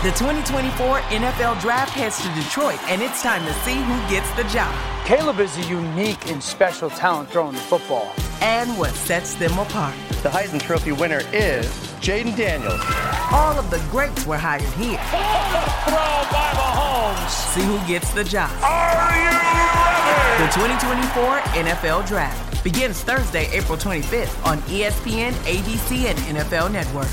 The 2024 NFL Draft heads to Detroit, and it's time to see who gets the job. Caleb is a unique and special talent throwing the football. And what sets them apart. The Heisman Trophy winner is Jaden Daniels. All of the greats were hired here. Throw by Mahomes. See who gets the job. Are you ready? The 2024 NFL Draft begins Thursday, April 25th on ESPN, ABC, and NFL Network.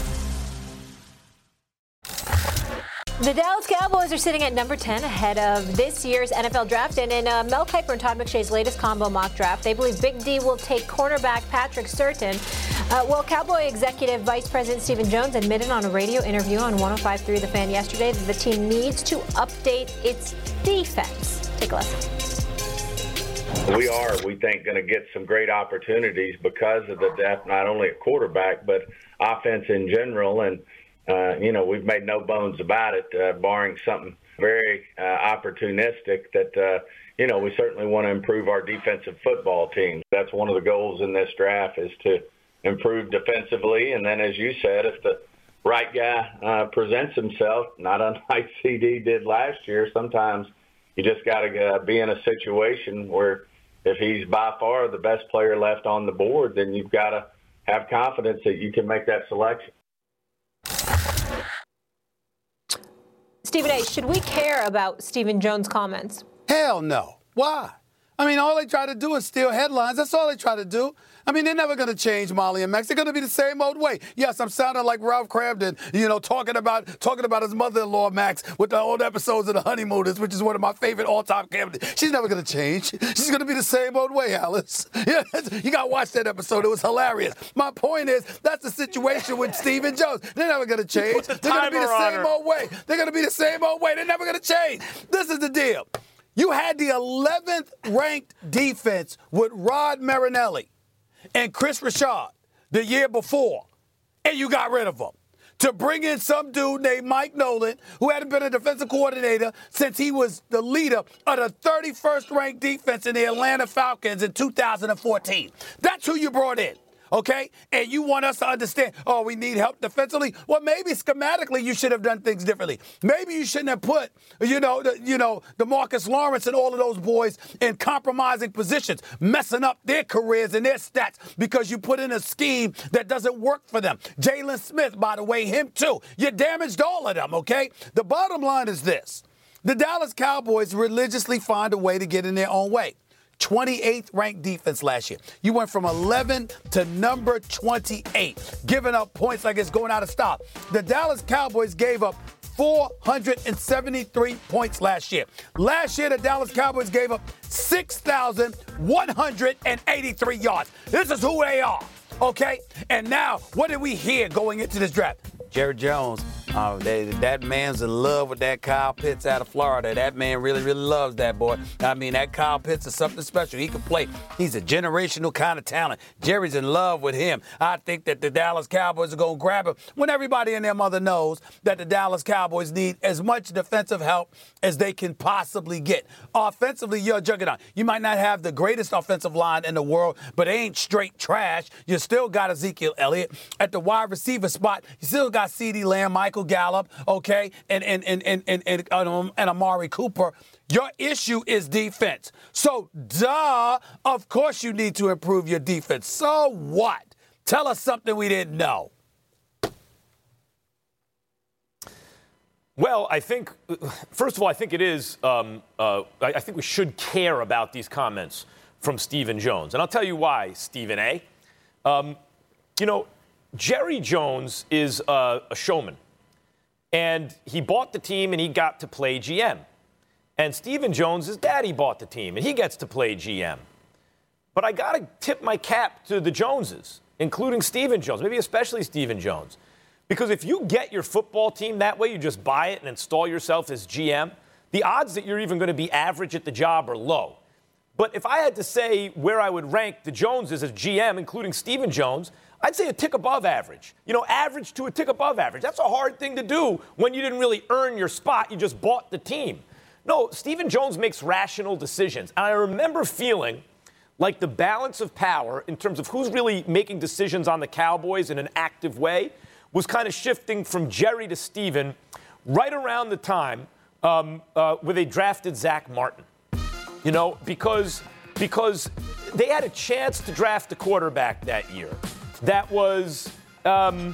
The Dallas Cowboys are sitting at number 10 ahead of this year's NFL Draft. And in Mel Kiper and Todd McShay's latest combo mock draft, they believe Big D will take cornerback Patrick Surtain. Cowboy Executive Vice President Stephen Jones admitted on a radio interview on 105.3 The Fan yesterday that the team needs to update its defense. Take a listen. We think, going to get some great opportunities because of the depth, not only at quarterback, but offense in general. And we've made no bones about it, barring something very opportunistic that, we certainly want to improve our defensive football team. That's one of the goals in this draft is to improve defensively. And then, as you said, if the right guy presents himself, not unlike CD did last year, sometimes you just got to be in a situation where if he's by far the best player left on the board, then you've got to have confidence that you can make that selection. Stephen A., should we care about Stephen Jones' comments? Hell no. Why? I mean, all they try to do is steal headlines. That's all they try to do. I mean, they're never going to change Molly and Max. They're going to be the same old way. Yes, I'm sounding like Ralph Cramden, talking about his mother-in-law, Max, with the old episodes of The Honeymooners, which is one of my favorite all-time comedies. She's never going to change. She's going to be the same old way, Alice. Yeah, you got to watch that episode. It was hilarious. My point is, that's the situation with Stephen Jones. They're never going to change. They're going to be the same old way. They're going to be the same old way. They're never going to change. This is the deal. You had the 11th ranked defense with Rod Marinelli and Chris Richard the year before, and you got rid of them to bring in some dude named Mike Nolan, who hadn't been a defensive coordinator since he was the leader of the 31st ranked defense in the Atlanta Falcons in 2014. That's who you brought in. Okay? And you want us to understand, we need help defensively? Well, maybe schematically you should have done things differently. Maybe you shouldn't have put, the Marcus Lawrence and all of those boys in compromising positions, messing up their careers and their stats because you put in a scheme that doesn't work for them. Jalen Smith, by the way, him too. You damaged all of them, okay? The bottom line is this. The Dallas Cowboys religiously find a way to get in their own way. 28th ranked defense last year. You went from 11 to number 28, giving up points like it's going out of style. The Dallas Cowboys gave up 473 points last year. Last year, the Dallas Cowboys gave up 6,183 yards. This is who they are, okay? And now, what did we hear going into this draft? Jerry Jones, that man's in love with that Kyle Pitts out of Florida. That man really, really loves that boy. I mean, that Kyle Pitts is something special. He can play. He's a generational kind of talent. Jerry's in love with him. I think that the Dallas Cowboys are going to grab him when everybody and their mother knows that the Dallas Cowboys need as much defensive help as they can possibly get. Offensively, you're a juggernaut. You might not have the greatest offensive line in the world, but it ain't straight trash. You still got Ezekiel Elliott. At the wide receiver spot, you still got CeeDee Lamb, Michael Gallup, okay, and Amari Cooper. Your issue is defense. So, of course you need to improve your defense. So what? Tell us something we didn't know. Well, I think, first of all, I think it is, I think we should care about these comments from Stephen Jones. And I'll tell you why, Stephen A. Jerry Jones is a showman. And he bought the team and he got to play GM. And Stephen Jones, his daddy bought the team and he gets to play GM. But I got to tip my cap to the Joneses, including Stephen Jones, maybe especially Stephen Jones. Because if you get your football team that way, you just buy it and install yourself as GM, the odds that you're even going to be average at the job are low. But if I had to say where I would rank the Joneses as GM, including Stephen Jones, I'd say a tick above average. Average to a tick above average. That's a hard thing to do when you didn't really earn your spot. You just bought the team. No, Stephen Jones makes rational decisions. And I remember feeling like the balance of power in terms of who's really making decisions on the Cowboys in an active way was kind of shifting from Jerry to Stephen right around the time where they drafted Zach Martin. You know, because they had a chance to draft a quarterback that year that was a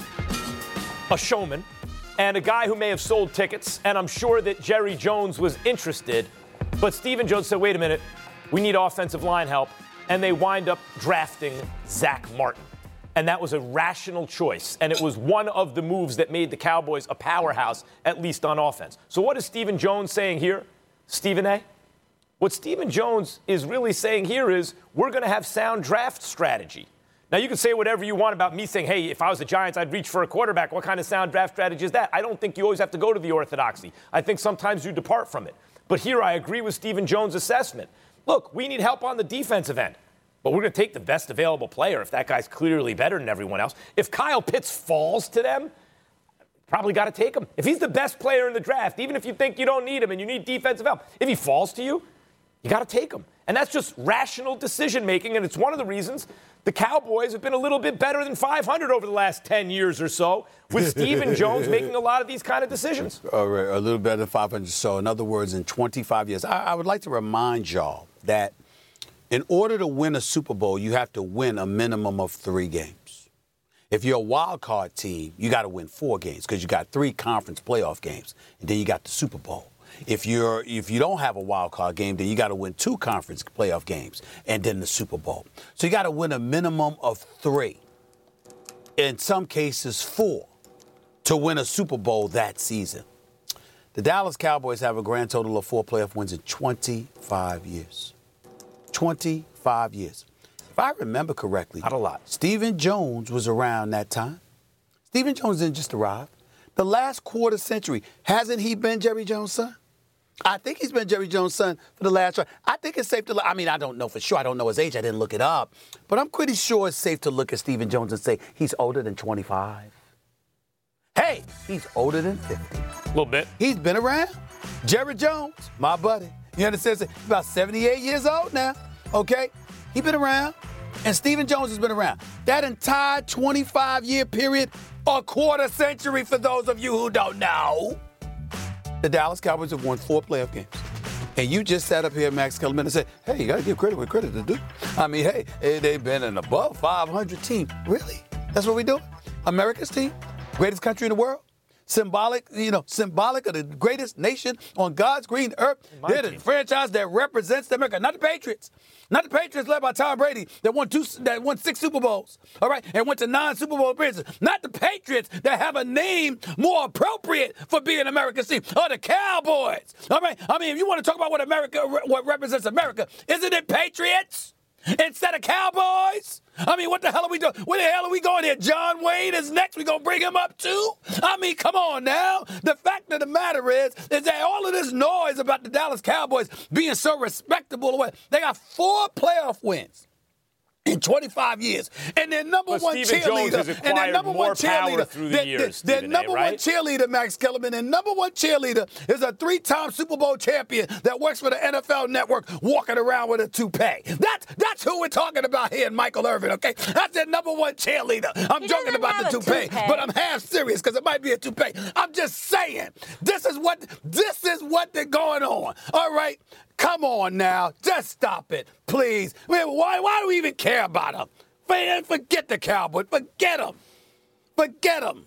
showman and a guy who may have sold tickets, and I'm sure that Jerry Jones was interested, but Stephen Jones said, wait a minute, we need offensive line help, and they wind up drafting Zach Martin. And that was a rational choice, and it was one of the moves that made the Cowboys a powerhouse, at least on offense. So what is Stephen Jones saying here, Stephen A? What Stephen Jones is really saying here is we're going to have sound draft strategy. Now, you can say whatever you want about me saying, hey, if I was the Giants, I'd reach for a quarterback. What kind of sound draft strategy is that? I don't think you always have to go to the orthodoxy. I think sometimes you depart from it. But here I agree with Stephen Jones' assessment. Look, we need help on the defensive end. But we're going to take the best available player if that guy's clearly better than everyone else. If Kyle Pitts falls to them, probably got to take him. If he's the best player in the draft, even if you think you don't need him and you need defensive help, if he falls to you, you got to take him. And that's just rational decision-making, and it's one of the reasons the Cowboys have been a little bit better than 500 over the last 10 years or so, with Stephen Jones making a lot of these kind of decisions. All right, a little better than 500 so. In other words, in 25 years. I would like to remind y'all that in order to win a Super Bowl, you have to win a minimum of 3 games. If you're a wild card team, you got to win 4 games because you got 3 conference playoff games, and then you got the Super Bowl. If you don't have a wild card game, then you got to win 2 conference playoff games and then the Super Bowl. So you got to win a minimum of 3, in some cases 4, to win a Super Bowl that season. The Dallas Cowboys have a grand total of 4 playoff wins in 25 years. 25 years. If I remember correctly, not a lot. Stephen Jones was around that time. Stephen Jones didn't just arrive. The last quarter century, hasn't he been Jerry Jones' son? I think he's been Jerry Jones' son for the last. I think it's safe to look. I mean, I don't know for sure. I don't know his age. I didn't look it up. But I'm pretty sure it's safe to look at Stephen Jones and say he's older than 25. Hey, he's older than 50. A little bit. He's been around. Jerry Jones, my buddy. You understand? He's about 78 years old now. Okay? He's been around. And Stephen Jones has been around. That entire 25-year period, a quarter century for those of you who don't know. The Dallas Cowboys have won 4 playoff games. And you just sat up here, Max Kellerman, and said, hey, you got to give credit where credit is due. I mean, hey, they've been an above 500 team. Really? That's what we do? America's team? Greatest country in the world? Symbolic of the greatest nation on God's green earth. They're the franchise that represents America, not the Patriots. Not the Patriots led by Tom Brady that won 6 Super Bowls, all right, and went to 9 Super Bowl appearances. Not the Patriots that have a name more appropriate for being America's team, or the Cowboys, all right? I mean, if you want to talk about what represents America, isn't it Patriots instead of Cowboys? I mean, what the hell are we doing? Where the hell are we going here? John Wayne is next. We going to bring him up too? I mean, come on now. The fact of the matter is that all of this noise about the Dallas Cowboys being so respectable, they got 4 playoff wins in 25 years. And their number one cheerleader, Max Kellerman, and number one cheerleader is a 3-time Super Bowl champion that works for the NFL Network, walking around with a toupee. That's who we're talking about here, Michael Irvin, okay? That's their number one cheerleader. I'm joking about the toupee, but I'm half serious because it might be a toupee. I'm just saying, this is what they're going on, all right? Come on now. Just stop it, please. I mean, why do we even care about them? Forget the Cowboys. Forget them. Forget them.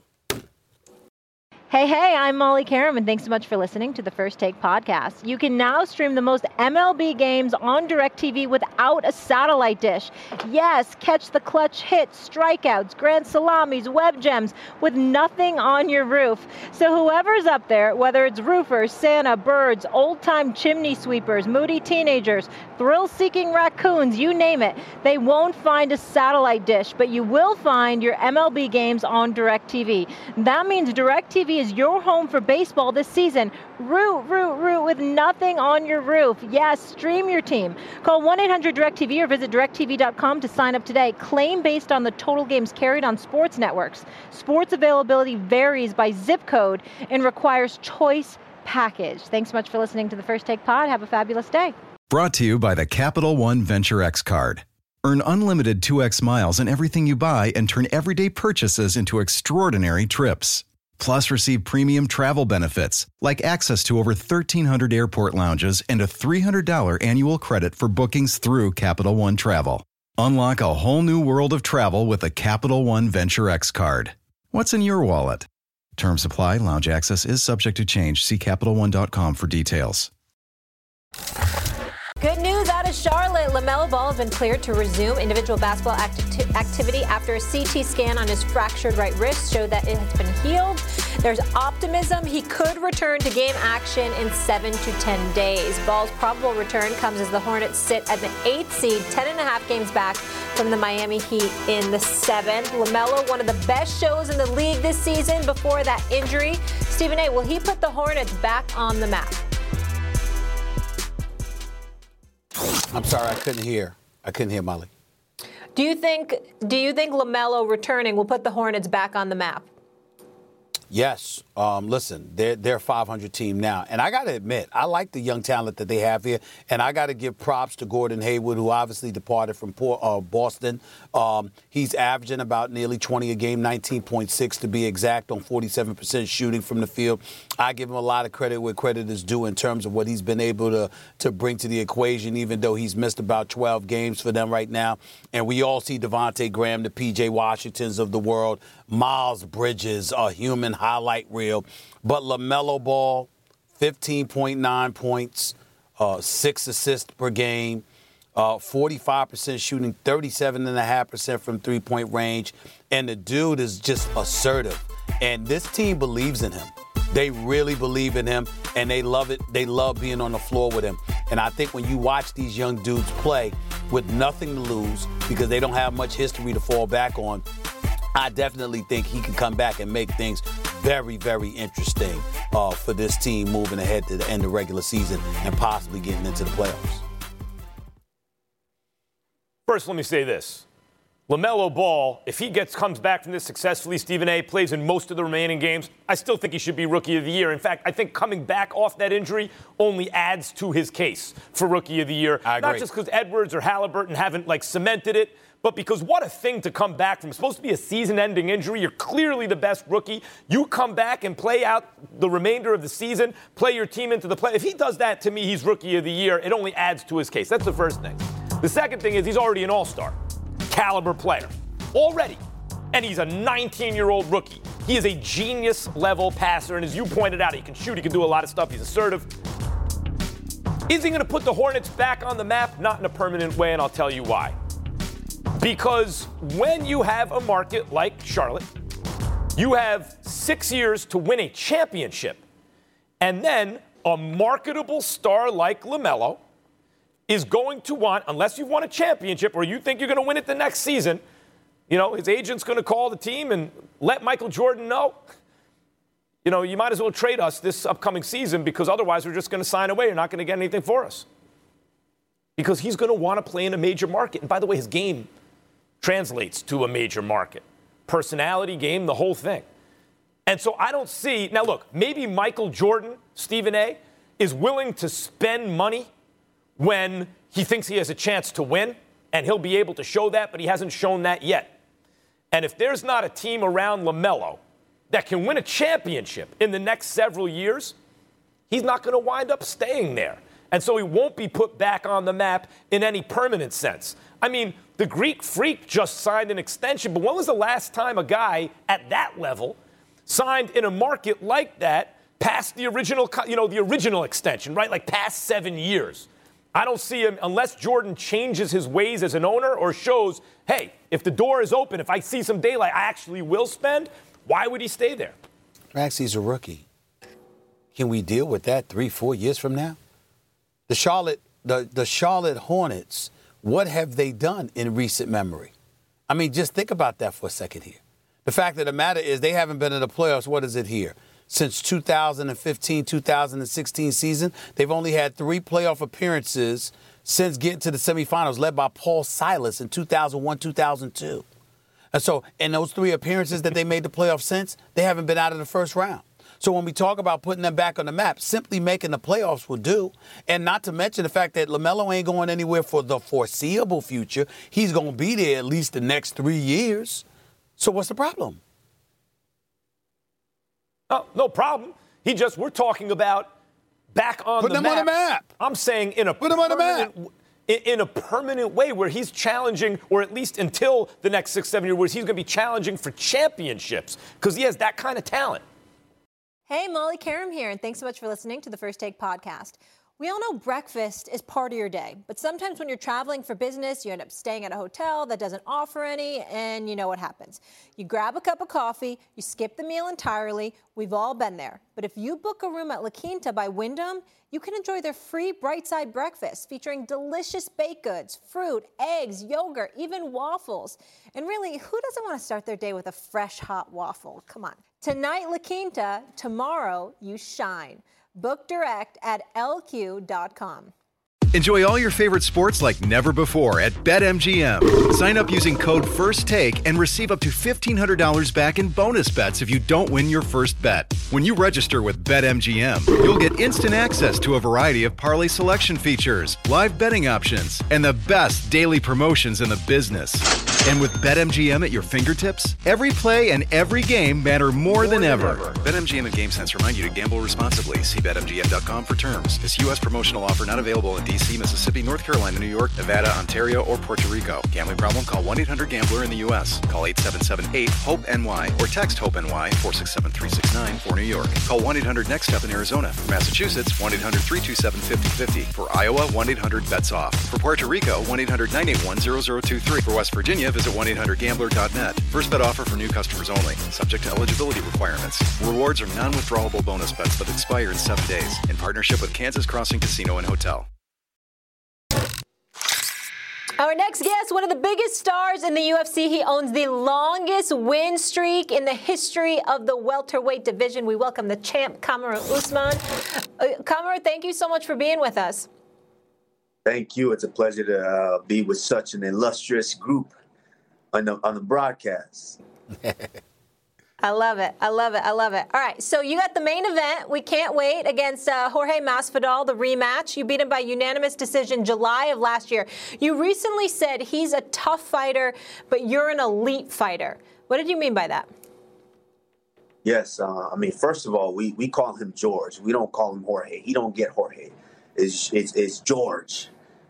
Hey, I'm Molly Karam, and thanks so much for listening to the First Take podcast. You can now stream the most MLB games on DirecTV without a satellite dish. Yes, catch the clutch hits, strikeouts, grand salamis, web gems with nothing on your roof. So whoever's up there, whether it's roofers, Santa, birds, old-time chimney sweepers, moody teenagers, thrill-seeking raccoons, you name it, they won't find a satellite dish, but you will find your MLB games on DirecTV. That means DirecTV is your home for baseball this season. Root with nothing on your roof. Yes, stream your team. Call 1-800-DirecTV or visit DirecTV.com to sign up today. Claim based on the total games carried on sports networks. Sports availability varies by zip code and requires choice package. Thanks so much for listening to the First Take Pod. Have a fabulous day. Brought to you by the Capital One Venture X card. Earn unlimited 2x miles on everything you buy and turn everyday purchases into extraordinary trips. Plus, receive premium travel benefits like access to over 1,300 airport lounges and a $300 annual credit for bookings through Capital One Travel. Unlock a whole new world of travel with a Capital One Venture X card. What's in your wallet? Terms apply. Lounge access is subject to change. See CapitalOne.com for details. Good news out of Charlotte. LaMelo Ball has been cleared to resume individual basketball activity after a CT scan on his fractured right wrist showed that it has been healed. There's optimism he could return to game action in 7 to 10 days. Ball's probable return comes as the Hornets sit at the 8th seed, 10.5 games back from the Miami Heat in the 7th. LaMelo, one of the best shows in the league this season before that injury. Stephen A., will he put the Hornets back on the map? I'm sorry, I couldn't hear, Molly. Do you think LaMelo returning will put the Hornets back on the map? Yes. Listen, they're a 500 team now. And I got to admit, I like the young talent that they have here. And I got to give props to Gordon Hayward, who obviously departed from Boston. He's averaging about nearly 20 a game, 19.6 to be exact, on 47% shooting from the field. I give him a lot of credit where credit is due in terms of what he's been able to bring to the equation, even though he's missed about 12 games for them right now. And we all see Devontae Graham, the P.J. Washingtons of the world, Miles Bridges, a human highlight reel. But LaMelo Ball, 15.9 points, 6 assists per game, 45% shooting, 37.5% from three-point range. And the dude is just assertive. And this team believes in him. They really believe in him, and they love it. They love being on the floor with him. And I think when you watch these young dudes play with nothing to lose because they don't have much history to fall back on, I definitely think he can come back and make things very, very interesting for this team moving ahead to the end of the regular season and possibly getting into the playoffs. First, let me say this. LaMelo Ball, if he comes back from this successfully, Stephen A., plays in most of the remaining games, I still think he should be Rookie of the Year. In fact, I think coming back off that injury only adds to his case for Rookie of the Year. I agree. Not just because Edwards or Halliburton haven't, cemented it, but because what a thing to come back from. It's supposed to be a season-ending injury. You're clearly the best rookie. You come back and play out the remainder of the season, play your team into the play. If he does that, to me, he's Rookie of the Year. It only adds to his case. That's the first thing. The second thing is he's already an all-star caliber player. Already. And he's a 19-year-old rookie. He is a genius-level passer, and as you pointed out, he can shoot, he can do a lot of stuff, he's assertive. Is he going to put the Hornets back on the map? Not in a permanent way, and I'll tell you why. Because when you have a market like Charlotte, you have 6 years to win a championship, and then a marketable star like LaMelo is going to want, unless you've won a championship or you think you're going to win it the next season, his agent's going to call the team and let Michael Jordan know, you might as well trade us this upcoming season because otherwise we're just going to sign away. You're not going to get anything for us. Because he's going to want to play in a major market. And by the way, his game translates to a major market. Personality, game, the whole thing. And so I don't see, now look, maybe Michael Jordan, Stephen A., is willing to spend money when he thinks he has a chance to win, and he'll be able to show that, but he hasn't shown that yet. And if there's not a team around LaMelo that can win a championship in the next several years, he's not going to wind up staying there. And so he won't be put back on the map in any permanent sense. I mean, the Greek Freak just signed an extension, but when was the last time a guy at that level signed in a market like that past the original, the original extension, right? Like past 7 years. I don't see him, unless Jordan changes his ways as an owner or shows, hey, if the door is open, if I see some daylight, I actually will spend. Why would he stay there? Max, he's a rookie. Can we deal with that 3-4 years from now? The Charlotte Hornets, what have they done in recent memory? I mean, just think about that for a second here. The fact of the matter is they haven't been in the playoffs, what is it here? Since 2015, 2016 season, they've only had 3 playoff appearances since getting to the semifinals, led by Paul Silas in 2001, 2002. And so in those 3 appearances that they made the playoffs since, they haven't been out of the first round. So when we talk about putting them back on the map, simply making the playoffs will do. And not to mention the fact that LaMelo ain't going anywhere for the foreseeable future. He's going to be there at least the next 3 years. So what's the problem? Oh, no problem. We're talking about back on Put the them map. on the map. I'm saying in a permanent way where he's challenging, or at least until the next 6-7 years, where he's going to be challenging for championships because he has that kind of talent. Hey, Molly Karam here, and thanks so much for listening to the First Take podcast. We all know breakfast is part of your day, but sometimes when you're traveling for business, you end up staying at a hotel that doesn't offer any, and you know what happens. You grab a cup of coffee, you skip the meal entirely. We've all been there. But if you book a room at La Quinta by Wyndham, you can enjoy their free Bright Side breakfast featuring delicious baked goods, fruit, eggs, yogurt, even waffles. And really, who doesn't want to start their day with a fresh, hot waffle? Come on. Tonight, La Quinta. Tomorrow, you shine. Book direct at lq.com. Enjoy all your favorite sports like never before at BetMGM. Sign up using code FIRSTTAKE and receive up to $1,500 back in bonus bets if you don't win your first bet. When you register with BetMGM, you'll get instant access to a variety of parlay selection features, live betting options, and the best daily promotions in the business. And with BetMGM at your fingertips, every play and every game matter more than ever. BetMGM and GameSense remind you to gamble responsibly. See BetMGM.com for terms. This U.S. promotional offer not available in D.C., Mississippi, North Carolina, New York, Nevada, Ontario, or Puerto Rico. Gambling problem? Call 1-800-GAMBLER in the U.S. Call 877-8-HOPE-NY or text HOPE-NY 467-369 for New York. Call 1-800-NEXT-STEP in Arizona. For Massachusetts, 1-800-327-5050. For Iowa, 1-800-BETS-OFF. For Puerto Rico, 1-800-981-0023. For West Virginia, visit 1-800-GAMBLER.net. First bet offer for new customers only. Subject to eligibility requirements. Rewards are non-withdrawable bonus bets that expire in 7 days. In partnership with Kansas Crossing Casino and Hotel. Our next guest, one of the biggest stars in the UFC. He owns the longest win streak in the history of the welterweight division. We welcome the champ, Kamaru Usman. Kamaru, thank you so much for being with us. Thank you. It's a pleasure to be with such an illustrious group on the broadcast. I love it. I love it. I love it. All right. So you got the main event. We can't wait against Jorge Masvidal, the rematch. You beat him by unanimous decision July of last year. You recently said he's a tough fighter, but you're an elite fighter. What did you mean by that? Yes. First of all, we call him George. We don't call him Jorge. He don't get Jorge. It's George.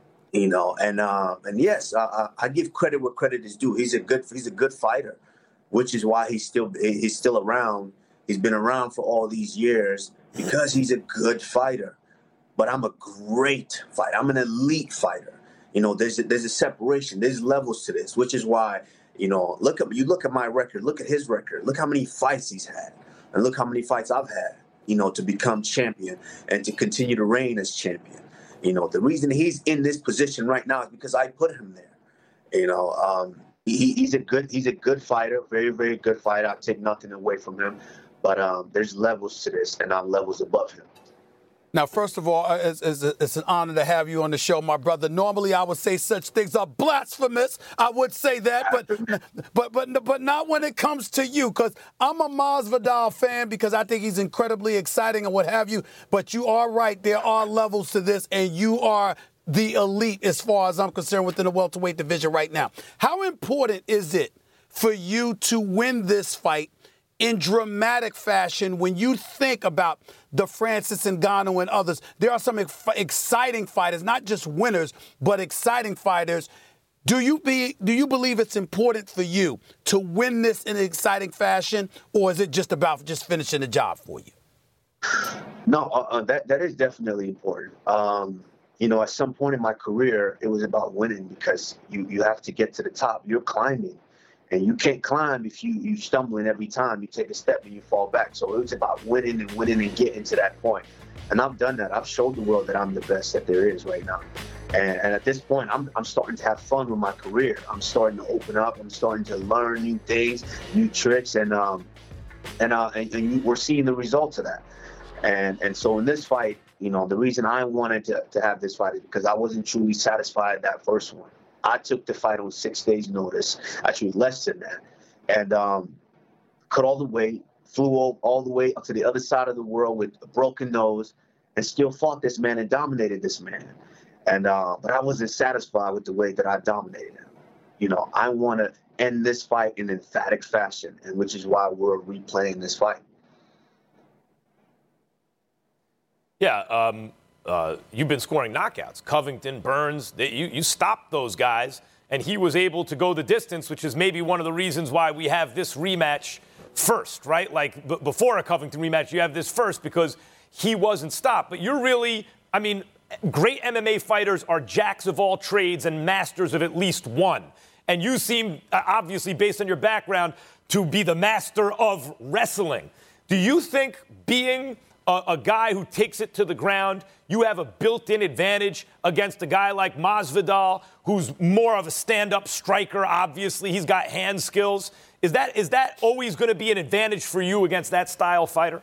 And yes, I give credit where credit is due. He's a good fighter, which is why he's still around. He's been around for all these years because he's a good fighter. But I'm a great fighter. I'm an elite fighter. There's a separation. There's levels to this, which is why, look at my record. Look at his record. Look how many fights he's had, and look how many fights I've had. To become champion and to continue to reign as champion. The reason he's in this position right now is because I put him there. He's a good fighter, very, very good fighter. I take nothing away from him, but there's levels to this, and I'm levels above him. Now, first of all, it's an honor to have you on the show, my brother. Normally, I would say such things are blasphemous. I would say that, but not when it comes to you, because I'm a Masvidal fan because I think he's incredibly exciting and what have you. But you are right. There are levels to this, and you are the elite as far as I'm concerned within the welterweight division right now. How important is it for you to win this fight in dramatic fashion when you think about the Francis Ngannou and others? There are some exciting fighters, not just winners, but exciting fighters. Do you believe it's important for you to win this in an exciting fashion, or is it just about just finishing the job for you? No, that is definitely important. At some point in my career, it was about winning because you have to get to the top. You're climbing, and you can't climb if you stumbling every time you take a step and you fall back. So it was about winning and getting to that point. And I've done that. I've showed the world that I'm the best that there is right now. And at this point, I'm starting to have fun with my career. I'm starting to open up. I'm starting to learn new things, new tricks, and we're seeing the results of that. And so in this fight, the reason I wanted to have this fight is because I wasn't truly satisfied that first one. I took the fight on 6 days' notice, actually less than that, and cut all the weight, flew all the way up to the other side of the world with a broken nose, and still fought this man and dominated this man. And but I wasn't satisfied with the way that I dominated him. I want to end this fight in emphatic fashion, and which is why we're replaying this fight. Yeah, you've been scoring knockouts. Covington, Burns, you stopped those guys, and he was able to go the distance, which is maybe one of the reasons why we have this rematch first, right? Like before a Covington rematch, you have this first because he wasn't stopped. But you're really, I mean, great MMA fighters are jacks of all trades and masters of at least one. And you seem, obviously, based on your background, to be the master of wrestling. Do you think being a guy who takes it to the ground, you have a built-in advantage against a guy like Masvidal, who's more of a stand-up striker, obviously? He's got hand skills. Is that always going to be an advantage for you against that style fighter?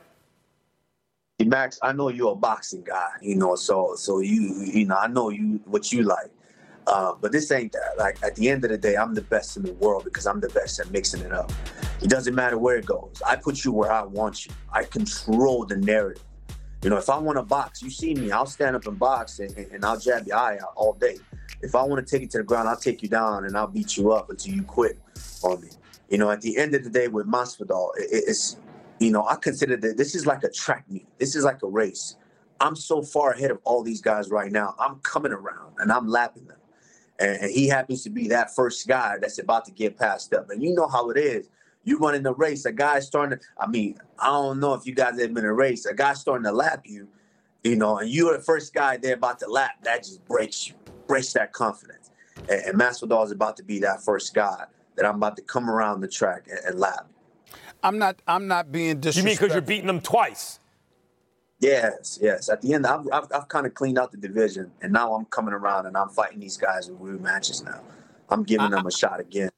Max, I know you're a boxing guy, so you I know what you like. But this ain't that. Like, at the end of the day, I'm the best in the world because I'm the best at mixing it up. It doesn't matter where it goes. I put you where I want you. I control the narrative. If I want to box, you see me, I'll stand up and box and I'll jab your eye out all day. If I want to take it to the ground, I'll take you down and I'll beat you up until you quit on me. At the end of the day with Masvidal, it's, I consider that this is like a track meet. This is like a race. I'm so far ahead of all these guys right now. I'm coming around and I'm lapping them. And he happens to be that first guy that's about to get passed up. And you know how it is. You run in the race, a guy's starting to, I don't know if you guys have been in a race, a guy's starting to lap you, and you're the first guy they're about to lap. That just breaks that confidence. And Masvidal is about to be that first guy that I'm about to come around the track and lap. I'm not being disrespectful. You mean because you're beating them twice? Yes. At the end, I've kind of cleaned out the division, and now I'm coming around and I'm fighting these guys in rematches now. I'm giving them a shot again.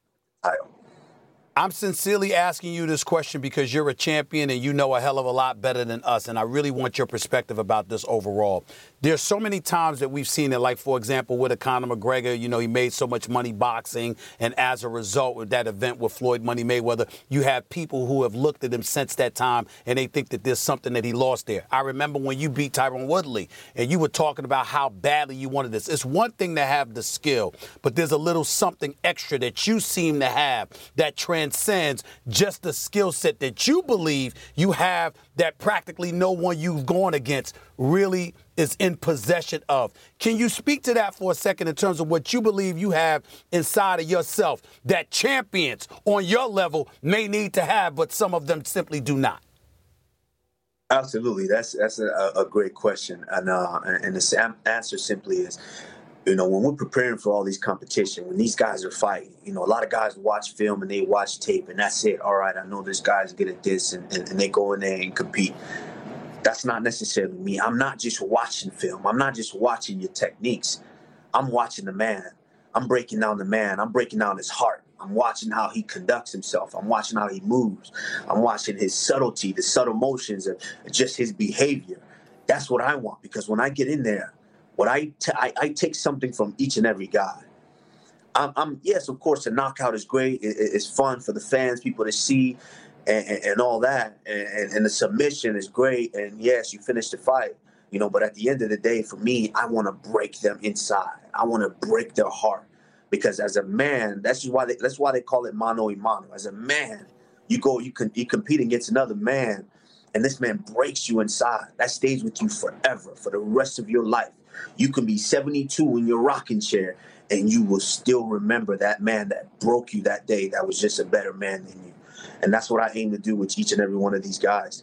I'm sincerely asking you this question because you're a champion and you know a hell of a lot better than us, and I really want your perspective about this overall. There's so many times that we've seen it, like, for example, with a Conor McGregor, he made so much money boxing, and as a result of that event with Floyd Money Mayweather, you have people who have looked at him since that time, and they think that there's something that he lost there. I remember when you beat Tyron Woodley, and you were talking about how badly you wanted this. It's one thing to have the skill, but there's a little something extra that you seem to have that transcends just the skill set that you believe you have that practically no one you've gone against really is in possession of. Can you speak to that for a second in terms of what you believe you have inside of yourself that champions on your level may need to have, but some of them simply do not? Absolutely. That's a great question. And the answer simply is, when we're preparing for all these competition, when these guys are fighting, a lot of guys watch film and they watch tape and that's it. All right, I know this guy's good at this, and they go in there and compete. That's not necessarily me. I'm not just watching film. I'm not just watching your techniques. I'm watching the man. I'm breaking down the man. I'm breaking down his heart. I'm watching how he conducts himself. I'm watching how he moves. I'm watching his subtlety, the subtle motions, and just his behavior. That's what I want, because when I get in there, I take something from each and every guy. Yes, of course, the knockout is great. It's fun for the fans, people to see, and all that. And the submission is great. And yes, you finish the fight, but at the end of the day, for me, I want to break them inside. I want to break their heart, because as a man, that's why they call it mano a mano. As a man, you compete against another man, and this man breaks you inside. That stays with you forever, for the rest of your life. You can be 72 in your rocking chair, and you will still remember that man that broke you that day that was just a better man than you. And that's what I aim to do with each and every one of these guys.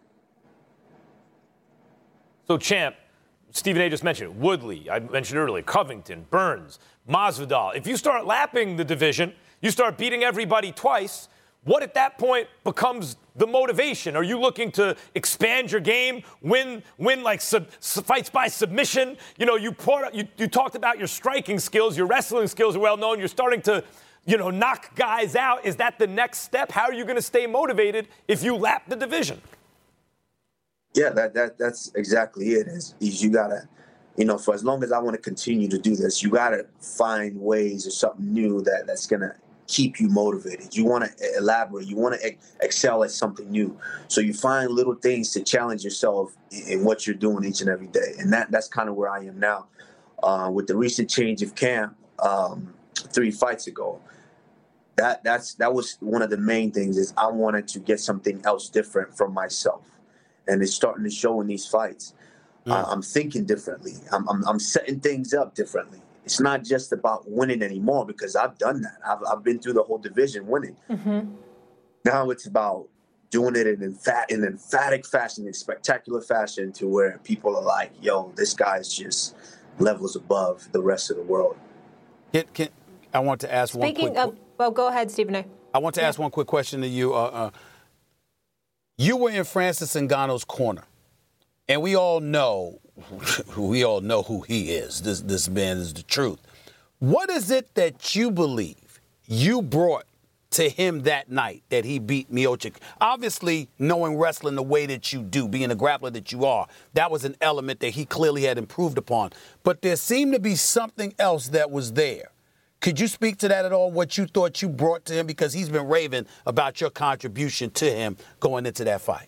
So, champ, Stephen A. just mentioned Woodley. I mentioned earlier, Covington, Burns, Masvidal. If you start lapping the division, you start beating everybody twice, what at that point becomes the motivation? Are you looking to expand your game, win like fights by submission? You talked about your striking skills, your wrestling skills are well known. You're starting to, knock guys out. Is that the next step? How are you going to stay motivated if you lap the division? Yeah, that's exactly it. Is you gotta, for as long as I want to continue to do this, you gotta find ways or something new that's gonna keep you motivated. You want to elaborate. You want to excel at something new. So you find little things to challenge yourself in what you're doing each and every day. And that's kind of where I am now. With the recent change of camp 3 fights ago, that was one of the main things, is I wanted to get something else different from myself. And it's starting to show in these fights. I'm thinking differently. I'm setting things up differently. It's not just about winning anymore because I've done that. I've been through the whole division winning. Mm-hmm. Now it's about doing it in emphatic fashion, in spectacular fashion, to where people are like, yo, this guy's just levels above the rest of the world. I want to ask one quick... Speaking of... Well, go ahead, Stephen. I want to ask one quick question to you. You were in Francis Ngannou's corner, and we all know who he is. This man is the truth. What is it that you believe you brought to him that night that he beat Miocic? Obviously, knowing wrestling the way that you do, being a grappler that you are, that was an element that he clearly had improved upon. But there seemed to be something else that was there. Could you speak to that at all, what you thought you brought to him? Because he's been raving about your contribution to him going into that fight.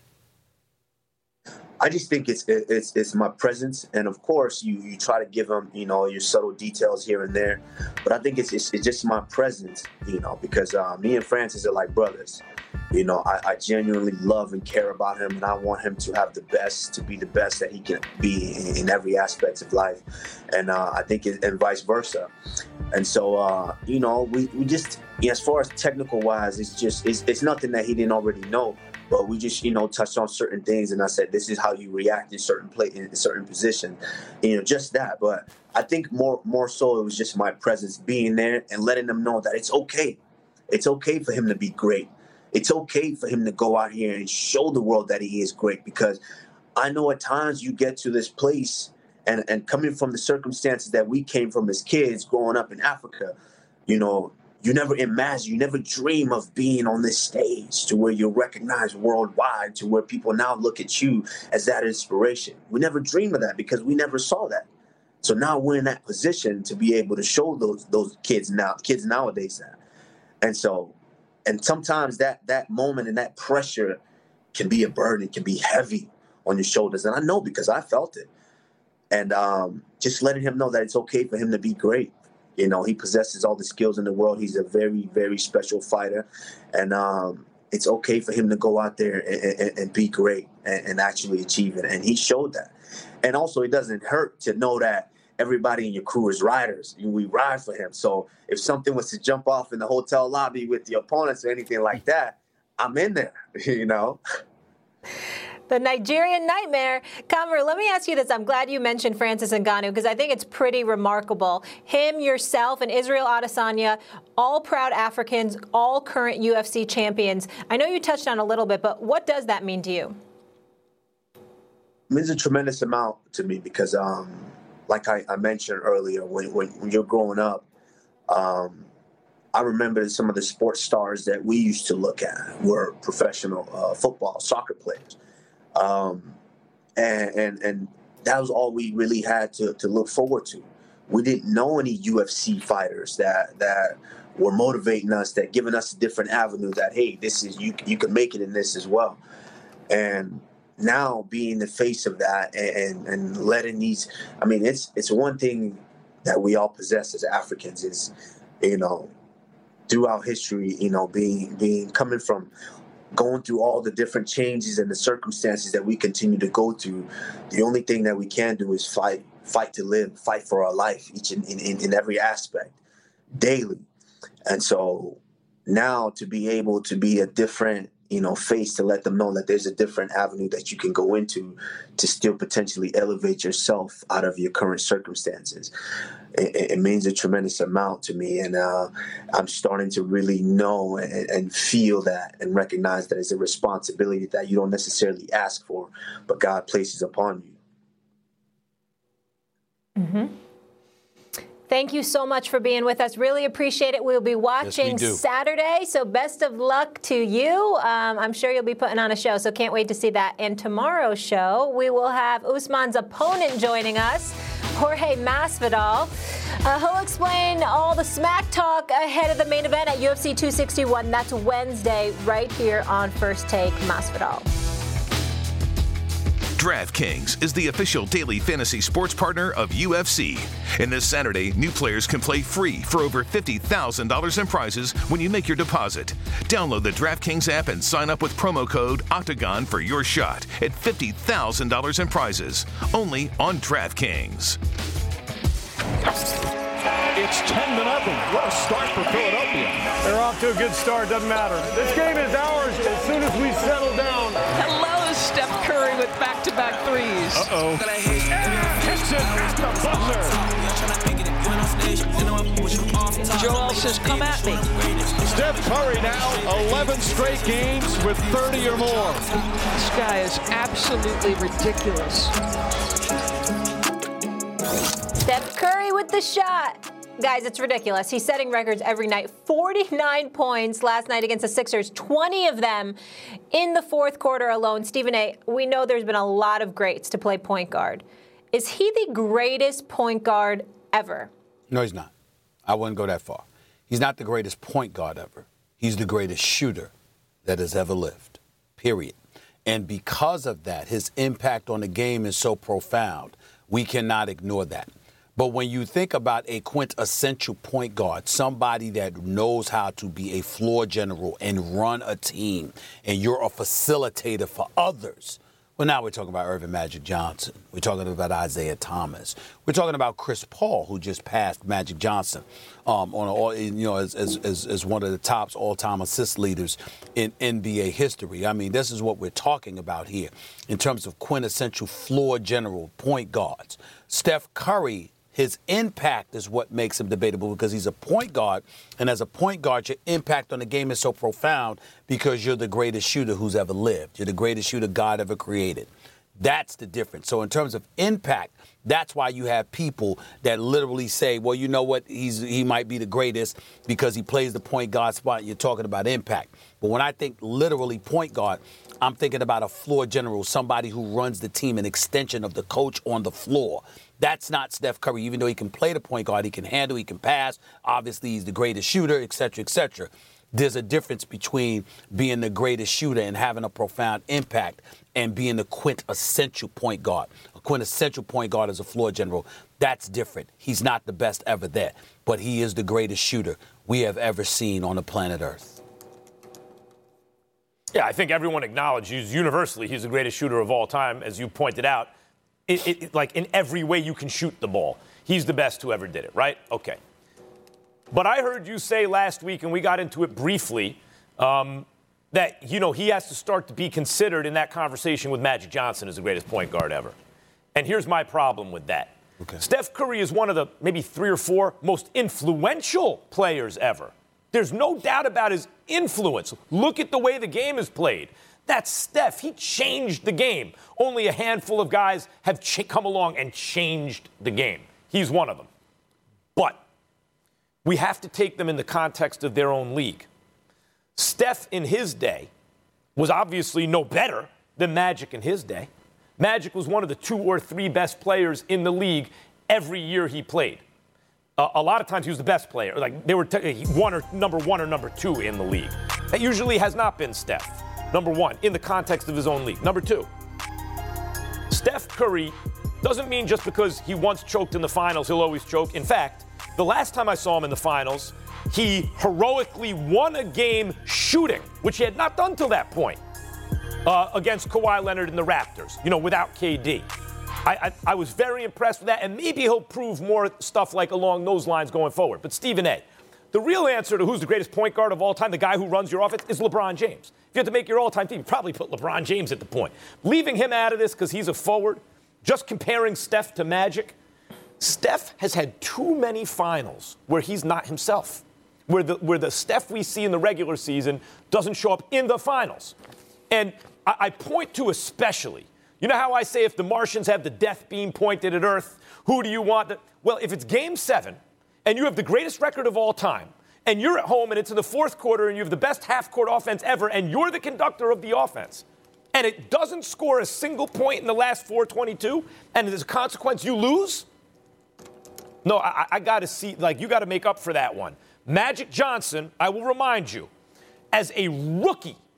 I just think it's my presence, and of course you try to give him, your subtle details here and there, but I think it's just my presence, because me and Francis are like brothers. I genuinely love and care about him, and I want him to have the best, to be the best that he can be in every aspect of life, and I think and vice versa. And so we just, as far as technical wise, it's nothing that he didn't already know. But we just, touched on certain things, and I said, this is how you react in certain position, just that. But I think more so it was just my presence being there and letting them know that it's okay. It's okay for him to be great. It's okay for him to go out here and show the world that he is great, because I know at times you get to this place and coming from the circumstances that we came from as kids growing up in Africa, you never imagine, you never dream of being on this stage to where you're recognized worldwide, to where people now look at you as that inspiration. We never dream of that because we never saw that. So now we're in that position to be able to show those kids nowadays that. And sometimes that moment and that pressure can be a burden, can be heavy on your shoulders. And I know because I felt it. And just letting him know that it's okay for him to be great. He possesses all the skills in the world. He's a very, very special fighter. And it's okay for him to go out there and be great and actually achieve it. And he showed that. And also, it doesn't hurt to know that everybody in your crew is riders. We ride for him. So if something was to jump off in the hotel lobby with the opponents or anything like that, I'm in there, The Nigerian Nightmare. Kamaru, let me ask you this. I'm glad you mentioned Francis Ngannou because I think it's pretty remarkable. Him, yourself, and Israel Adesanya, all proud Africans, all current UFC champions. I know you touched on a little bit, but what does that mean to you? It means a tremendous amount to me because, like I mentioned earlier, when you're growing up, I remember some of the sports stars that we used to look at were professional football, soccer players. And that was all we really had to look forward to. We didn't know any UFC fighters that were motivating us, that giving us a different avenue that, hey, this is, you can make it in this as well. And now being the face of that and letting these, it's one thing that we all possess as Africans is, throughout history, being coming from going through all the different changes and the circumstances that we continue to go through. The only thing that we can do is fight to live, fight for our life, each in every aspect, daily. And so now to be able to be a different, face to let them know that there's a different avenue that you can go into to still potentially elevate yourself out of your current circumstances. It means a tremendous amount to me. And I'm starting to really know and feel that and recognize that it's a responsibility that you don't necessarily ask for, but God places upon you. Mm-hmm. Thank you so much for being with us. Really appreciate it. We'll be watching Saturday, so best of luck to you. I'm sure you'll be putting on a show, so can't wait to see that. And tomorrow's show, we will have Usman's opponent joining us, Jorge Masvidal. He'll explain all the smack talk ahead of the main event at UFC 261. That's Wednesday right here on First Take. Masvidal. DraftKings is the official daily fantasy sports partner of UFC. And this Saturday, new players can play free for over $50,000 in prizes when you make your deposit. Download the DraftKings app and sign up with promo code OCTAGON for your shot at $50,000 in prizes. Only on DraftKings. It's 10-0. What a start for Philadelphia. They're off to a good start. Doesn't matter. This game is ours as soon as we settle down. Hello, Steph Curry with back-to-back threes. Uh-oh. Hits it at the buzzer. Joel says, come at me. Steph Curry now 11 straight games with 30 or more. This guy is absolutely ridiculous. Steph Curry with the shot. Guys, it's ridiculous. He's setting records every night. 49 points last night against the Sixers, 20 of them in the fourth quarter alone. Stephen A., we know there's been a lot of greats to play point guard. Is he the greatest point guard ever? No, he's not. I wouldn't go that far. He's not the greatest point guard ever. He's the greatest shooter that has ever lived, period. And because of that, his impact on the game is so profound. We cannot ignore that. But when you think about a quintessential point guard, somebody that knows how to be a floor general and run a team, and you're a facilitator for others. Well, now we're talking about Earvin Magic Johnson. We're talking about Isaiah Thomas. We're talking about Chris Paul, who just passed Magic Johnson as one of the top all-time assist leaders in NBA history. I mean, this is what we're talking about here in terms of quintessential floor general point guards. Steph Curry, his impact is what makes him debatable because he's a point guard. And as a point guard, your impact on the game is so profound because you're the greatest shooter who's ever lived. You're the greatest shooter God ever created. That's the difference. So in terms of impact, that's why you have people that literally say, well, you know what, he might be the greatest because he plays the point guard spot. You're talking about impact. But when I think literally point guard, I'm thinking about a floor general, somebody who runs the team, an extension of the coach on the floor. That's not Steph Curry. Even though he can play the point guard, he can handle, he can pass. Obviously, he's the greatest shooter, et cetera, et cetera. There's a difference between being the greatest shooter and having a profound impact and being the quintessential point guard. A quintessential point guard is a floor general. That's different. He's not the best ever there, but he is the greatest shooter we have ever seen on the planet Earth. Yeah, I think everyone acknowledges universally he's the greatest shooter of all time, as you pointed out. Like in every way you can shoot the ball. He's the best who ever did it, right? Okay. But I heard you say last week, and we got into it briefly, that, he has to start to be considered in that conversation with Magic Johnson as the greatest point guard ever. And here's my problem with that. Okay. Steph Curry is one of the maybe 3 or 4 most influential players ever. There's no doubt about his influence. Look at the way the game is played. That's Steph. He changed the game. Only a handful of guys have come along and changed the game. He's one of them. But we have to take them in the context of their own league. Steph in his day was obviously no better than Magic in his day. Magic was one of the 2 or 3 best players in the league every year he played. A lot of times he was the best player. Like they were number 1 or number 2 in the league. That usually has not been Steph. Number 1, in the context of his own league. Number 2, Steph Curry doesn't mean just because he once choked in the finals, he'll always choke. In fact, the last time I saw him in the finals, he heroically won a game shooting, which he had not done till that point, against Kawhi Leonard and the Raptors, without KD. I was very impressed with that, and maybe he'll prove more stuff like along those lines going forward. But Stephen A., the real answer to who's the greatest point guard of all time, the guy who runs your offense, is LeBron James. If you have to make your all-time team, you probably put LeBron James at the point. Leaving him out of this because he's a forward, just comparing Steph to Magic, Steph has had too many finals where he's not himself, where the Steph we see in the regular season doesn't show up in the finals. And I point to especially, you know how I say if the Martians have the death beam pointed at Earth, who do you want? Well, if it's Game 7, and you have the greatest record of all time, and you're at home and it's in the fourth quarter and you have the best half-court offense ever, and you're the conductor of the offense, and it doesn't score a single point in the last 4:22, and as a consequence you lose? No, I got to see, you got to make up for that one. Magic Johnson, I will remind you, as a rookie,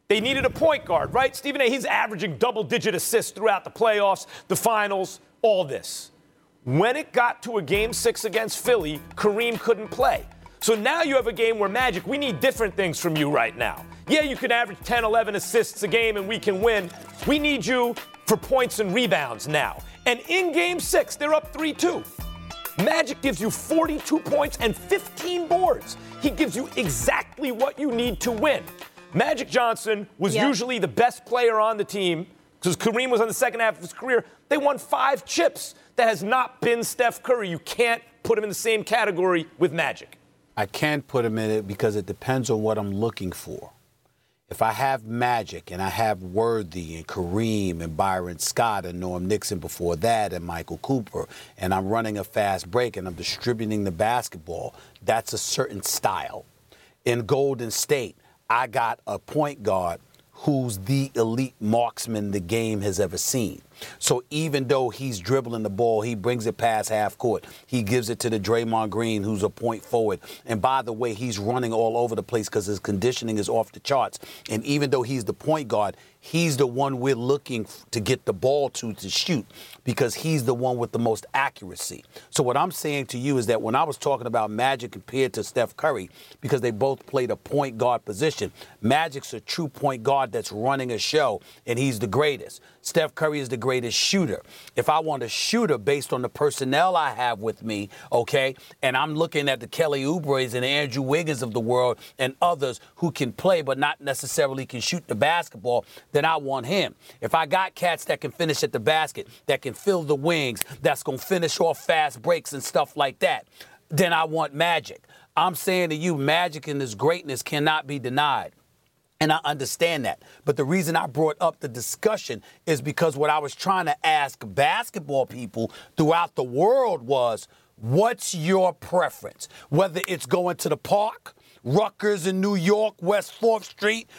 They needed a point guard, right? Stephen A., he's averaging double-digit assists throughout the playoffs, the finals, all this. When it got to a Game 6 against Philly, Kareem couldn't play. So now you have a game where Magic, we need different things from you right now. Yeah, you can average 10, 11 assists a game and we can win. We need you for points and rebounds now. And in Game 6, they're up 3-2. Magic gives you 42 points and 15 boards. He gives you exactly what you need to win. Magic Johnson was usually the best player on the team because Kareem was on the second half of his career. They won 5 chips. That has not been Steph Curry. You can't put him in the same category with Magic. I can't put him in it because it depends on what I'm looking for. If I have Magic and I have Worthy and Kareem and Byron Scott and Norm Nixon before that and Michael Cooper, and I'm running a fast break and I'm distributing the basketball, that's a certain style. In Golden State, I got a point guard who's the elite marksman the game has ever seen. So even though he's dribbling the ball, he brings it past half court. He gives it to the Draymond Green, who's a point forward. And by the way, he's running all over the place because his conditioning is off the charts. And even though he's the point guard, he's the one we're looking to get the ball to shoot because he's the one with the most accuracy. So what I'm saying to you is that when I was talking about Magic compared to Steph Curry, because they both played a point guard position, Magic's a true point guard that's running a show, and he's the greatest. Steph Curry is the greatest shooter. If I want a shooter based on the personnel I have with me, okay, and I'm looking at the Kelly Oubres and the Andrew Wiggins of the world and others who can play but not necessarily can shoot the basketball, then I want him. If I got cats that can finish at the basket, that can fill the wings, that's going to finish off fast breaks and stuff like that, then I want Magic. I'm saying to you, Magic and his greatness cannot be denied. And I understand that. But the reason I brought up the discussion is because what I was trying to ask basketball people throughout the world was, what's your preference? Whether it's going to the park, Rutgers in New York, West 4th Street,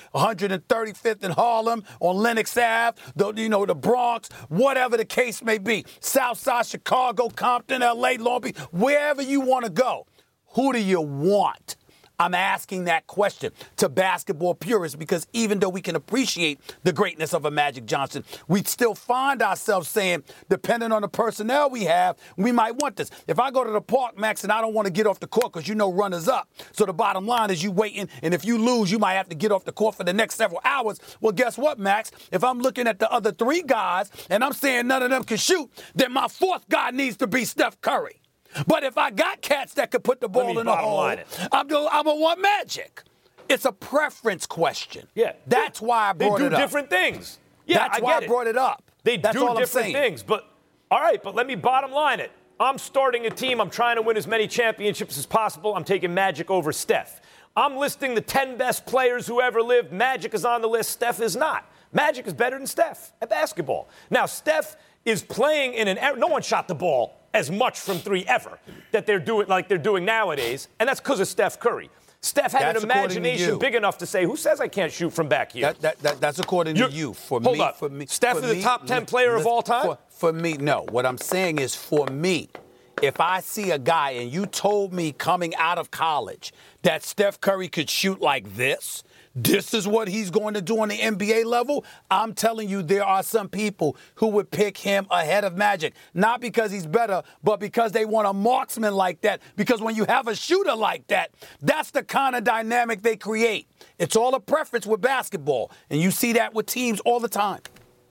135th in Harlem, on Lenox Ave, the Bronx, whatever the case may be. Southside Chicago, Compton, L.A., Long Beach, wherever you want to go. Who do you want? I'm asking that question to basketball purists because even though we can appreciate the greatness of a Magic Johnson, we still find ourselves saying, depending on the personnel we have, we might want this. If I go to the park, Max, and I don't want to get off the court because runners up. So the bottom line is you waiting, and if you lose, you might have to get off the court for the next several hours. Well, guess what, Max? If I'm looking at the other 3 guys and I'm saying none of them can shoot, then my 4th guy needs to be Steph Curry. But if I got cats that could put the ball in the hole, I'm going to want Magic. It's a preference question. Yeah. That's why I brought it up. They do different things. Yeah, That's why I brought it up. They do different things. But, all right, but let me bottom line it. I'm starting a team. I'm trying to win as many championships as possible. I'm taking Magic over Steph. I'm listing the 10 best players who ever lived. Magic is on the list. Steph is not. Magic is better than Steph at basketball. Now, Steph is playing in an era. No one shot the ball as much from 3 ever that they're doing nowadays, and that's because of Steph Curry. Steph had an imagination big enough to say, who says I can't shoot from back here? That's according to you. For me, Steph is the top 10 player of all time? For me, no. What I'm saying is for me, if I see a guy and you told me coming out of college that Steph Curry could shoot like this is what he's going to do on the NBA level, I'm telling you there are some people who would pick him ahead of Magic. Not because he's better, but because they want a marksman like that. Because when you have a shooter like that, that's the kind of dynamic they create. It's all a preference with basketball. And you see that with teams all the time.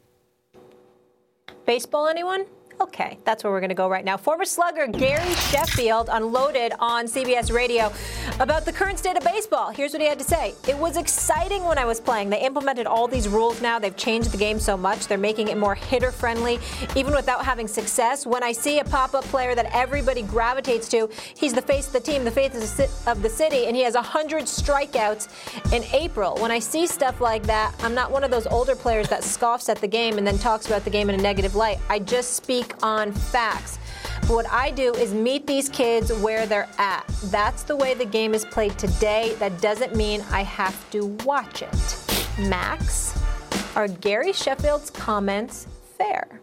Baseball, anyone? Okay, that's where we're going to go right now. Former slugger Gary Sheffield unloaded on CBS Radio about the current state of baseball. Here's what he had to say. It was exciting when I was playing. They implemented all these rules now. They've changed the game so much. They're making it more hitter-friendly, even without having success. When I see a pop-up player that everybody gravitates to, he's the face of the team, the face of the city, and he has 100 strikeouts in April. When I see stuff like that, I'm not one of those older players that scoffs at the game and then talks about the game in a negative light. I just speak on facts. But what I do is meet these kids where they're at. That's the way the game is played today. That doesn't mean I have to watch it. Max, are Gary Sheffield's comments fair?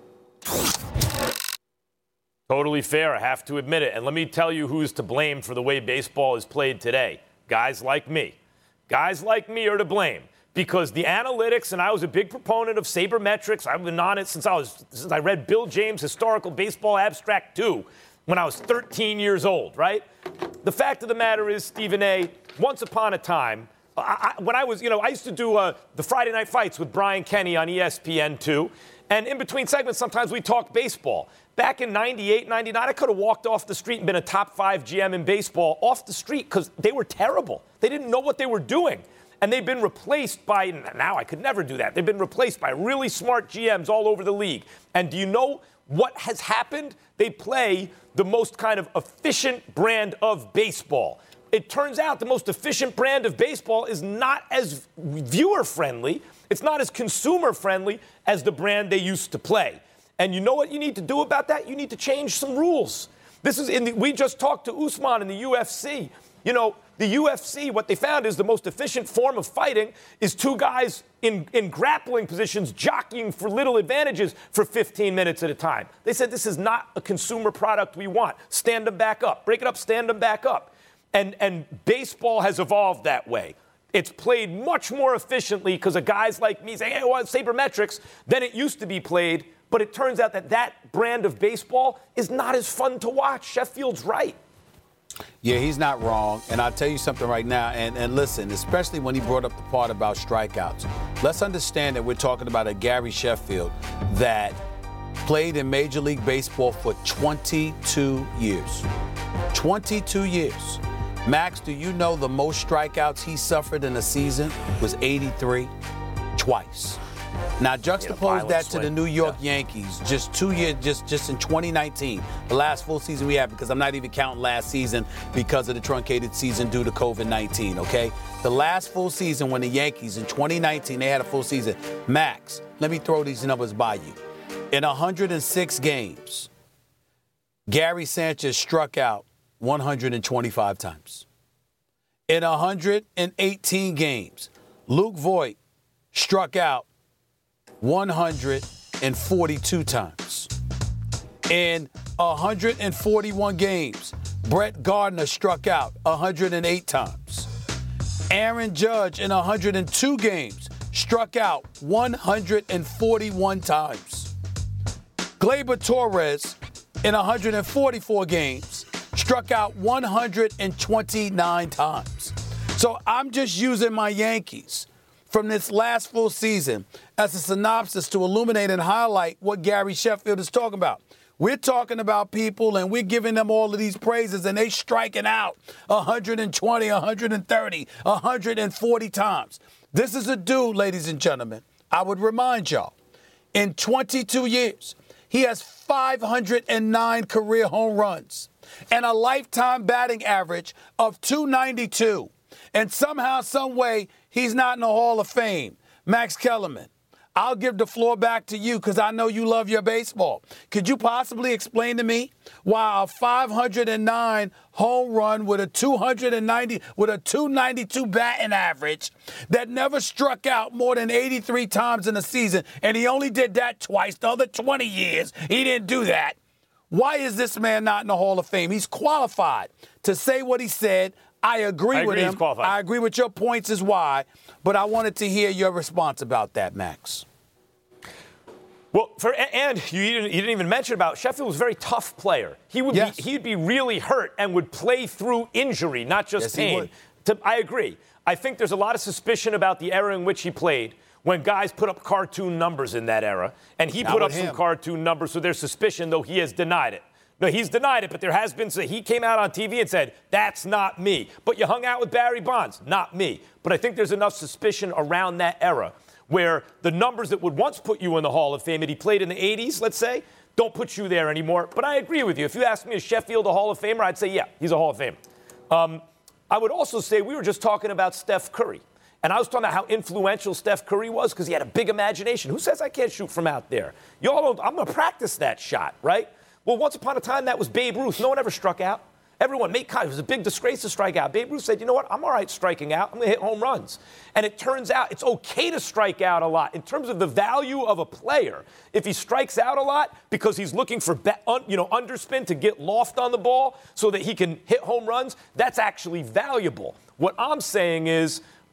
Totally fair, I have to admit it. And let me tell you who's to blame for the way baseball is played today. Guys like me. Guys like me are to blame. because the analytics, and I was a big proponent of sabermetrics. I've been on it since I read Bill James' Historical Baseball Abstract 2 when I was 13 years old, right? The fact of the matter is, Stephen A., once upon a time, when I was, I used to do the Friday Night Fights with Brian Kenny on ESPN2. And in between segments, sometimes we talked baseball. Back in 98, 99, I could have walked off the street and been a top 5 GM in baseball off the street because they were terrible. They didn't know what they were doing. And they've been replaced by, now I could never do that. They've been replaced by really smart GMs all over the league. And do you know what has happened? They play the most kind of efficient brand of baseball. It turns out the most efficient brand of baseball is not as viewer-friendly. It's not as consumer-friendly as the brand they used to play. And you know what you need to do about that? You need to change some rules. We just talked to Usman in the UFC. The UFC, what they found is the most efficient form of fighting is 2 guys in grappling positions jockeying for little advantages for 15 minutes at a time. They said this is not a consumer product we want. Stand them back up. Break it up, stand them back up. And baseball has evolved that way. It's played much more efficiently because of guys like me saying, hey, well, it's sabermetrics than it used to be played. But it turns out that brand of baseball is not as fun to watch. Sheffield's right. Yeah, he's not wrong. And I'll tell you something right now. And listen, especially when he brought up the part about strikeouts. Let's understand that we're talking about a Gary Sheffield that played in Major League Baseball for 22 years. 22 years. Max, do you know the most strikeouts he suffered in a season was 83? Twice. Now, juxtapose that to the New York Yankees, just 2 years, just in 2019, the last full season we had, because I'm not even counting last season because of the truncated season due to COVID-19, okay? The last full season when the Yankees in 2019, they had a full season. Max, let me throw these numbers by you. In 106 games, Gary Sanchez struck out 125 times. In 118 games, Luke Voit struck out 142 times. In 141 games, Brett Gardner struck out 108 times. Aaron Judge in 102 games struck out 141 times. Gleyber Torres in 144 games struck out 129 times. So I'm just using my Yankees from this last full season as a synopsis to illuminate and highlight what Gary Sheffield is talking about. We're talking about people and we're giving them all of these praises and they striking out 120, 130, 140 times. This is a dude, ladies and gentlemen, I would remind y'all, in 22 years, he has 509 career home runs and a lifetime batting average of .292. And somehow, some way, he's not in the Hall of Fame. Max Kellerman, I'll give the floor back to you because I know you love your baseball. Could you possibly explain to me why a 509 home run with a 292 batting average that never struck out more than 83 times in a season, and he only did that twice, the other 20 years, he didn't do that. Why is this man not in the Hall of Fame? He's qualified to say what he said. I agree with him. I agree with your points as why, but I wanted to hear your response about that, Max. Well, and you didn't even mention about Sheffield was a very tough player. He'd be really hurt and would play through injury, not just pain. I agree. I think there's a lot of suspicion about the era in which he played when guys put up cartoon numbers in that era, and he put up some cartoon numbers, so there's suspicion, though he has denied it. No, he's denied it, but there has been. He came out on TV and said, that's not me. But you hung out with Barry Bonds, not me. But I think there's enough suspicion around that era where the numbers that would once put you in the Hall of Fame, and he played in the 80s, let's say, don't put you there anymore. But I agree with you. If you ask me, is Sheffield a Hall of Famer? I'd say, yeah, he's a Hall of Famer. I would also say we were just talking about Steph Curry. And I was talking about how influential Steph Curry was because he had a big imagination. Who says I can't shoot from out there? I'm going to practice that shot, right? Well, once upon a time, that was Babe Ruth. No one ever struck out. Everyone made it was a big disgrace to strike out. Babe Ruth said, you know what? I'm all right striking out. I'm going to hit home runs. And it turns out it's okay to strike out a lot. In terms of the value of a player, if he strikes out a lot because he's looking for underspin to get loft on the ball so that he can hit home runs, that's actually valuable. What I'm saying is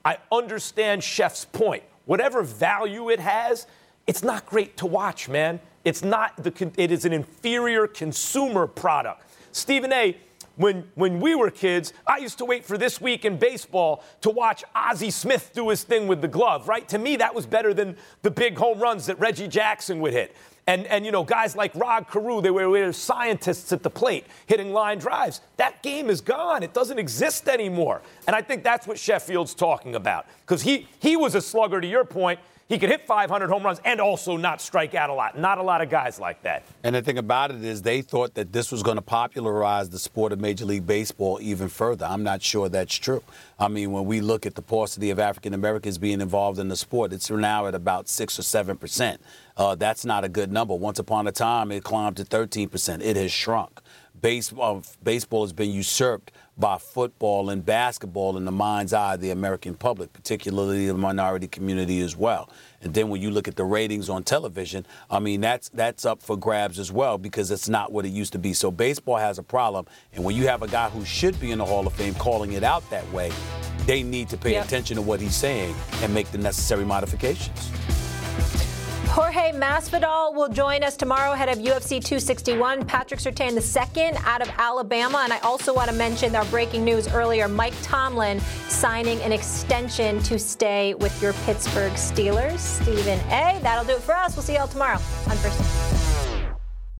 I understand Chef's point. Whatever value it has, it's not great to watch, man. It is an inferior consumer product. Stephen A., when we were kids, I used to wait for This Week in Baseball to watch Ozzie Smith do his thing with the glove, right? To me, that was better than the big home runs that Reggie Jackson would hit. And you know, guys like Rod Carew, they were scientists at the plate hitting line drives. That game is gone. It doesn't exist anymore. And I think that's what Sheffield's talking about. Because he was a slugger, to your point. He could hit 500 home runs and also not strike out a lot. Not a lot of guys like that. And the thing about it is they thought that this was going to popularize the sport of Major League Baseball even further. I'm not sure that's true. I mean, when we look at the paucity of African Americans being involved in the sport, it's now at about 6 or 7%. That's not a good number. Once upon a time, it climbed to 13%. It has shrunk. Baseball has been usurped by football and basketball in the mind's eye of the American public, particularly the minority community as well. And then when you look at the ratings on television, I mean, that's up for grabs as well because it's not what it used to be. So baseball has a problem. And when you have a guy who should be in the Hall of Fame calling it out that way, they need to pay attention to what he's saying and make the necessary modifications. Jorge Masvidal will join us tomorrow ahead of UFC 261. Patrick Surtain II out of Alabama. And I also want to mention our breaking news earlier, Mike Tomlin signing an extension to stay with your Pittsburgh Steelers. Stephen A., that'll do it for us. We'll see you all tomorrow on First Take.